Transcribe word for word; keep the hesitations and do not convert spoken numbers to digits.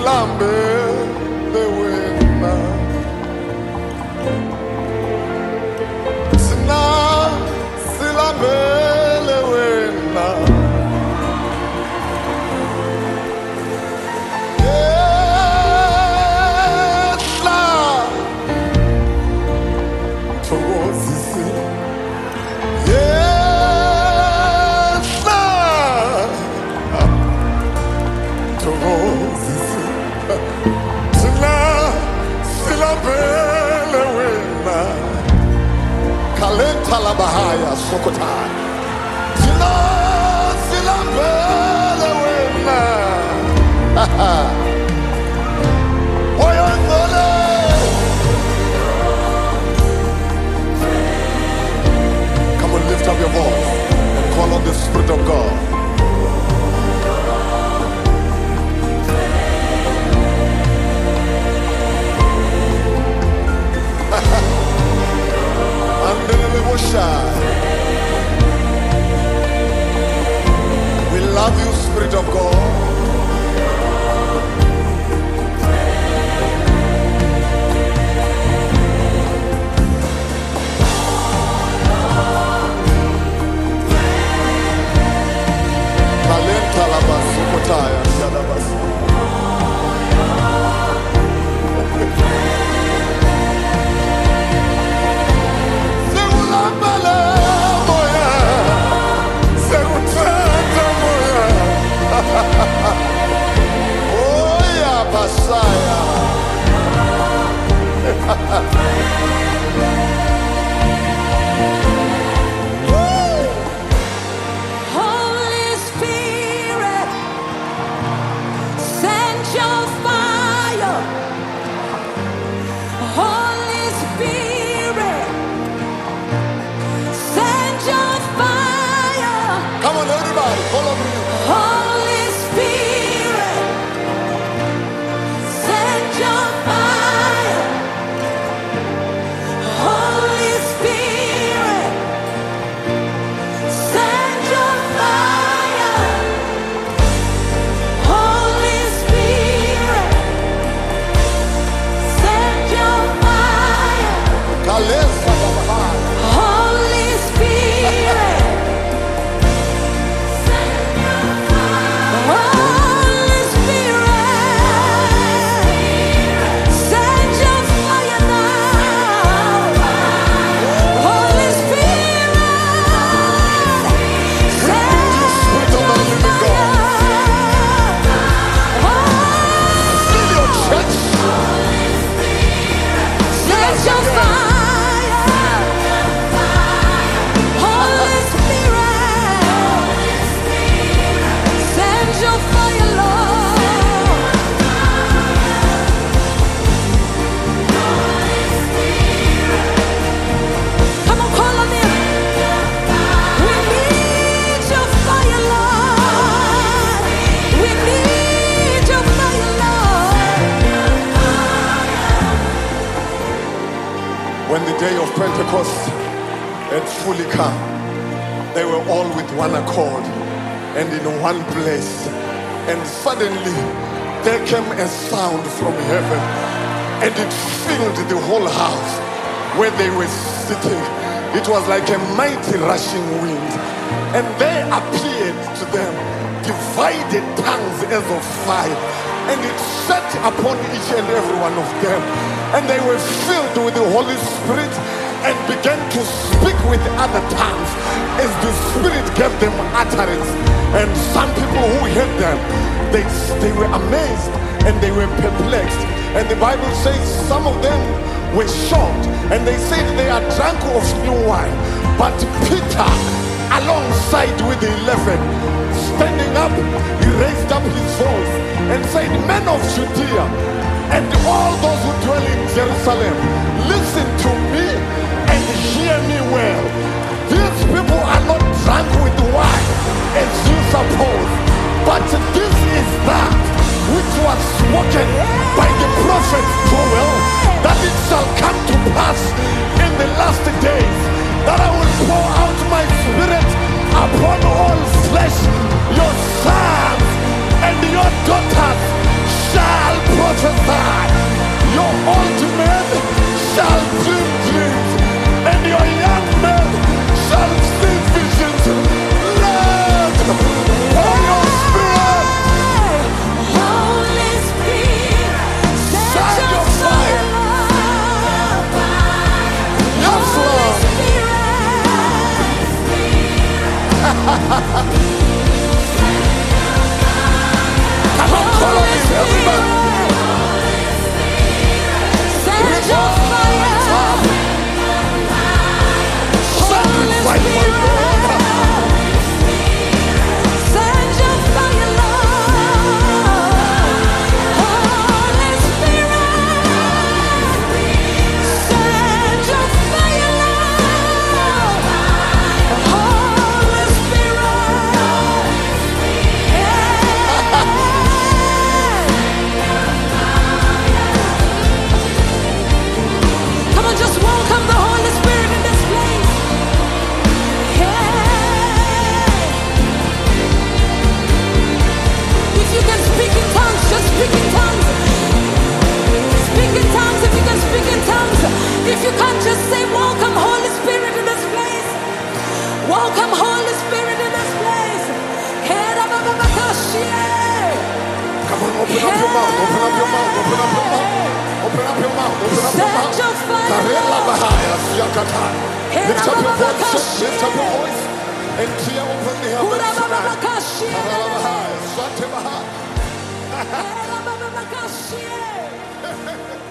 silambe lewena Sina silambe lewena Yesla Togozisi Yesla Togozisi Sina silambe lewena Kalenta la bahaya sokota Sina silambe lewena Oyongole Come on, lift up your voice and call on the Spirit of God. We love you, Spirit of God. Talenta la basukotaya shada basu. Segulambala moya, segutata moya. Oh ya pasaya. Holy Spirit, send your fire. Holy Spirit, send your fire. Come on, everybody, follow me. Holy Spirit, send your fire. Holy Spirit, send your fire. Holy Spirit, send your fire. Kalesa la bahaya. Holy Spirit, send your fire. Holy Spirit, send your fire now. Holy Spirit, send Spirit of the living God. Fill your church. Send your fire. Holy Spirit, send your fire, Lord. Come on, call on Him. We need your fire, Lord. We need your fire, Lord. When the day of Pentecost had fully come, they were all with one accord and in one place. And suddenly there came a sound from heaven and it filled the whole house where they were sitting. It was like a mighty rushing wind. And there appeared to them divided tongues as of fire. And it sat upon each and every one of them. And they were filled with the Holy Spirit and began to speak with other tongues as the Spirit gave them utterance. And some people who heard them, they, they were amazed and they were perplexed. And the Bible says some of them were shocked and they said they are drunk of new wine. But Peter, alongside with the eleven, standing up, he raised up his voice and said, "Men of Judea and all those who dwell in Jerusalem, listen to me and hear me well. These people are not drunk with wine as you suppose, but this is that which was spoken by the prophet Joel, that it shall come to pass in the last days that I will pour out my spirit upon all flesh. Your sons and your daughters shall open up your mouth, open up your mouth, open up your mouth. Open up your mouth, open up your Set mouth. your fire, Karela Lord. Bahaya, Siakata. Lift up your voice, lift up your voice. And tear open the heavens tonight. Karela Bahaya, Sate Bahaya. Hera baba bakashie.